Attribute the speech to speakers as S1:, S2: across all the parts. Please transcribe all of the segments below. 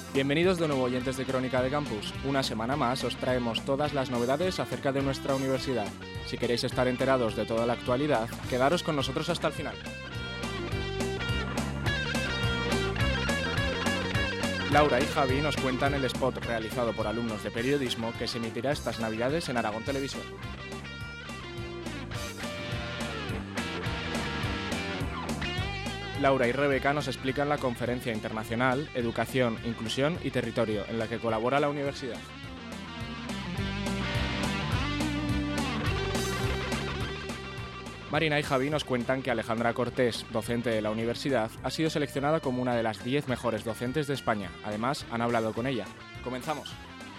S1: Bienvenidos de nuevo, oyentes de Crónica de Campus. Una semana más os traemos todas las novedades acerca de nuestra universidad. Si queréis estar enterados de toda la actualidad, quedaros con nosotros hasta el final. Laura y Javi nos cuentan el spot realizado por alumnos de periodismo que se emitirá estas Navidades en Aragón Televisión. Laura y Rebeca nos explican la conferencia internacional Educación, Inclusión y Territorio, en la que colabora la universidad. Marina y Javi nos cuentan que Alejandra Cortés, docente de la universidad, ha sido seleccionada como una de las 10 mejores docentes de España. Además, han hablado con ella. ¡Comenzamos!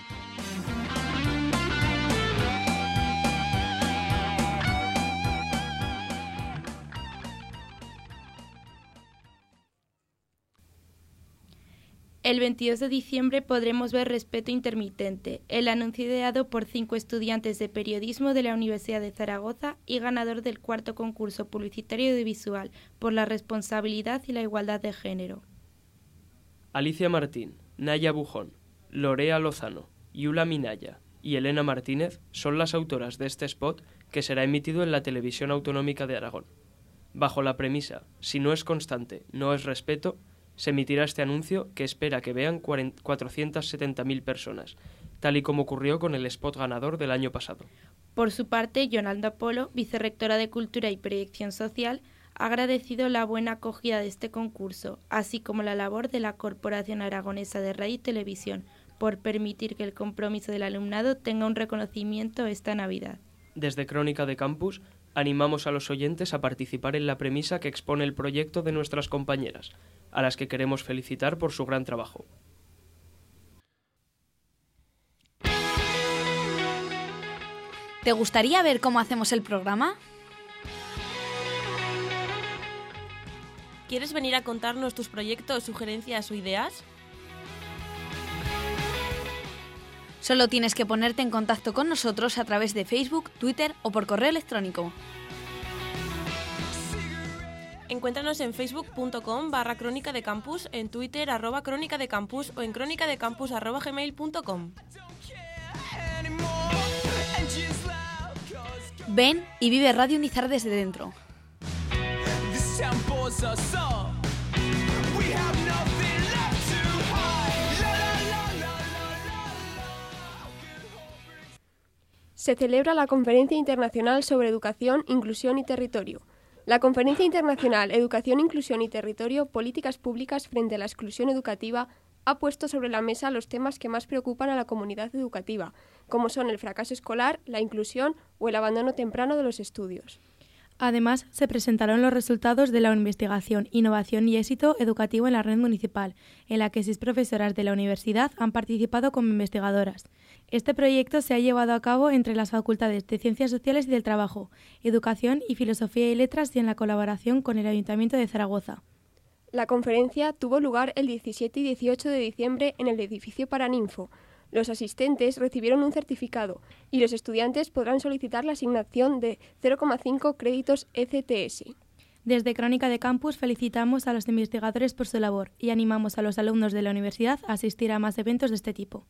S2: El 22 de diciembre podremos ver Respeto Intermitente, el anuncio ideado por 5 estudiantes de periodismo de la Universidad de Zaragoza y ganador del cuarto concurso publicitario audiovisual por la responsabilidad y la igualdad de género.
S3: Alicia Martín, Naya Bujón, Lorea Lozano, Yula Minaya y Elena Martínez son las autoras de este spot que será emitido en la Televisión Autonómica de Aragón. Bajo la premisa, si no es constante, no es respeto, se emitirá este anuncio que espera que vean 470.000 personas, tal y como ocurrió con el spot ganador del año pasado.
S2: Por su parte, Yolanda Polo, vicerrectora de Cultura y Proyección Social, ha agradecido la buena acogida de este concurso, así como la labor de la Corporación Aragonesa de Radio y Televisión, por permitir que el compromiso del alumnado tenga un reconocimiento esta Navidad.
S3: Desde Crónica de Campus, animamos a los oyentes a participar en la premisa que expone el proyecto de nuestras compañeras, a las que queremos felicitar por su gran trabajo.
S4: ¿Te gustaría ver cómo hacemos el programa?
S5: ¿Quieres venir a contarnos tus proyectos, sugerencias o ideas?
S4: Solo tienes que ponerte en contacto con nosotros a través de Facebook, Twitter o por correo electrónico.
S5: Encuéntranos en facebook.com/crónica de campus, en Twitter @crónica de campus o en cronicadecampus@gmail.com.
S4: Ven y vive Radio Unizar desde dentro.
S6: Se celebra la Conferencia Internacional sobre Educación, Inclusión y Territorio. La Conferencia Internacional Educación, Inclusión y Territorio, Políticas Públicas frente a la Exclusión Educativa ha puesto sobre la mesa los temas que más preocupan a la comunidad educativa, como son el fracaso escolar, la inclusión o el abandono temprano de los estudios.
S2: Además, se presentaron los resultados de la investigación, innovación y éxito educativo en la red municipal, en la que 6 profesoras de la universidad han participado como investigadoras. Este proyecto se ha llevado a cabo entre las facultades de Ciencias Sociales y del Trabajo, Educación y Filosofía y Letras y en la colaboración con el Ayuntamiento de Zaragoza.
S6: La conferencia tuvo lugar el 17 y 18 de diciembre en el edificio Paraninfo. Los asistentes recibieron un certificado y los estudiantes podrán solicitar la asignación de 0,5 créditos ECTS.
S2: Desde Crónica de Campus felicitamos a los investigadores por su labor y animamos a los alumnos de la universidad a asistir a más eventos de este tipo.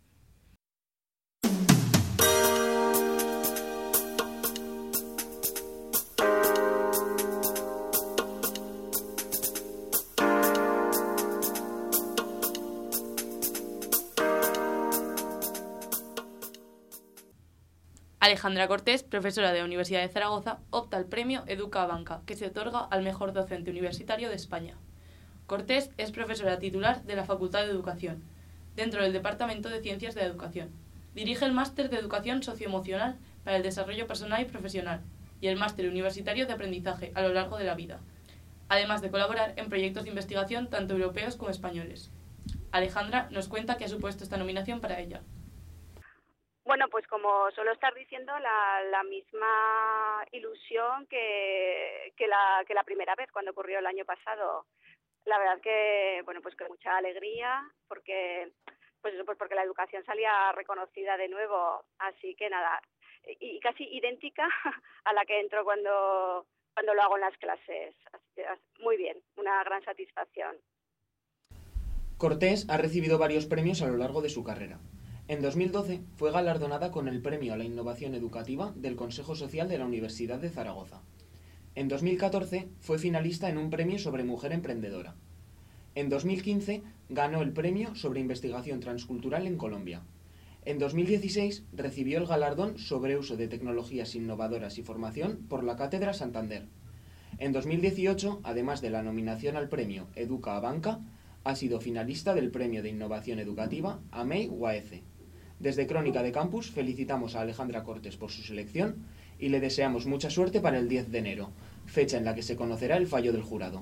S7: Alejandra Cortés, profesora de la Universidad de Zaragoza, opta al premio Educa Banca, que se otorga al mejor docente universitario de España. Cortés es profesora titular de la Facultad de Educación, dentro del Departamento de Ciencias de la Educación. Dirige el Máster de Educación Socioemocional para el Desarrollo Personal y Profesional y el Máster Universitario de Aprendizaje a lo largo de la vida, además de colaborar en proyectos de investigación tanto europeos como españoles. Alejandra nos cuenta qué ha supuesto esta nominación para ella.
S8: Bueno, pues como suelo estar diciendo, la misma ilusión que la primera vez cuando ocurrió el año pasado. La verdad que, bueno, pues con mucha alegría, porque la educación salía reconocida de nuevo, así que nada, y casi idéntica a la que entro cuando lo hago en las clases. Así que, muy bien, una gran satisfacción.
S9: Cortés ha recibido varios premios a lo largo de su carrera. En 2012 fue galardonada con el Premio a la Innovación Educativa del Consejo Social de la Universidad de Zaragoza. En 2014 fue finalista en un premio sobre mujer emprendedora. En 2015 ganó el premio sobre investigación transcultural en Colombia. En 2016 recibió el galardón sobre uso de tecnologías innovadoras y formación por la Cátedra Santander. En 2018, además de la nominación al premio Educa a Banca, ha sido finalista del Premio de Innovación Educativa AMEI UAECE. Desde Crónica de Campus felicitamos a Alejandra Cortés por su selección y le deseamos mucha suerte para el 10 de enero, fecha en la que se conocerá el fallo del jurado.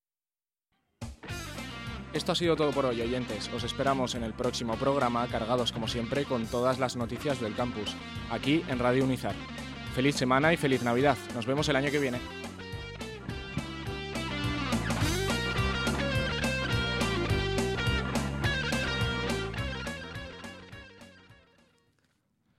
S1: Esto ha sido todo por hoy, oyentes. Os esperamos en el próximo programa, cargados como siempre con todas las noticias del campus, aquí en Radio Unizar. Feliz semana y feliz Navidad. Nos vemos el año que viene.